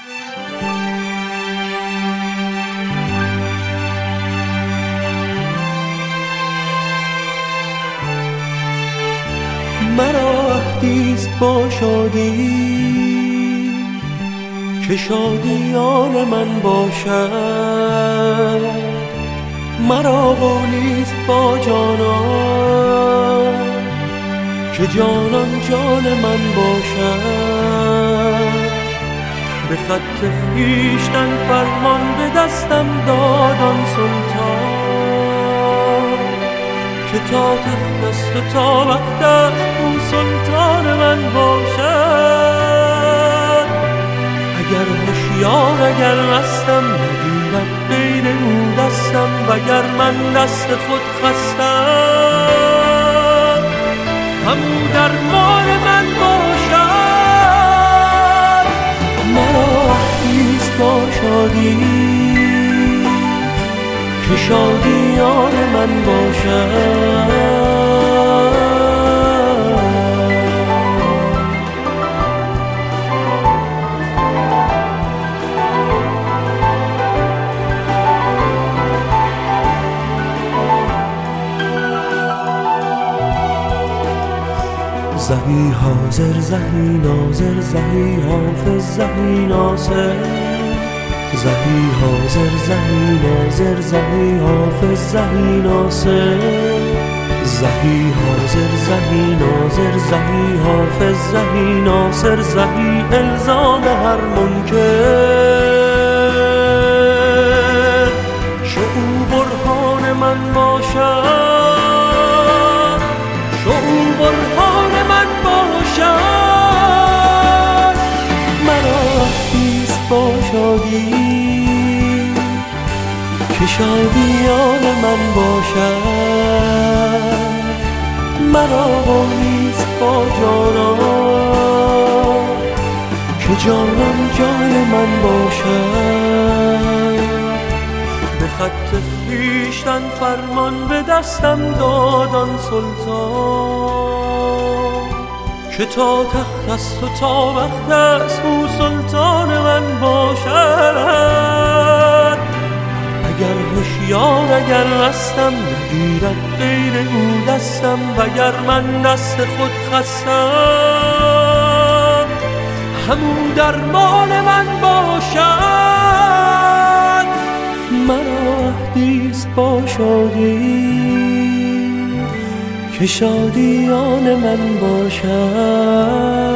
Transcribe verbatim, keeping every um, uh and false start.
مرا عهدیست با شادی که شادیان من باشد، مرا قولیست با جانان که جانان جان من باشد. به خط خویشتن فرمان به دستم داد آن سلطان که تا تخت است و تا وقت است او سلطان من باشد. اگر هوشیار اگر مستم نگیرد بین او دستم، وگر من دست خود خستم همو درمان من باشد. مرا عهدیست با شادی که شادیان من باشد. زهی حاضر زهی ناظر زهی حافظ زهی ناصر، زهی حاضر زهی ناظر زهی حافظ زهی ناصر، زهی حاضر زهی ناظر زهی حافظ زهی ناصر، زهی الزام هر منکر که او برهان من باشد، که او برهان من باشد. مرا عهدیست با شادی که شادیان من باشد، مرا قولیست با جانان که جانان جان من باشد. به خط خویشتن فرمان به دستم داد آن سلطان که تا تخت است و تا وقت است او سلطان من باشد. اگر هوشیار اگر مستم نگیرد غیر او دستم، وگر من دست خود خستم همو درمان من باشد. مرا عهدیست با شادی که شادیان من باشد.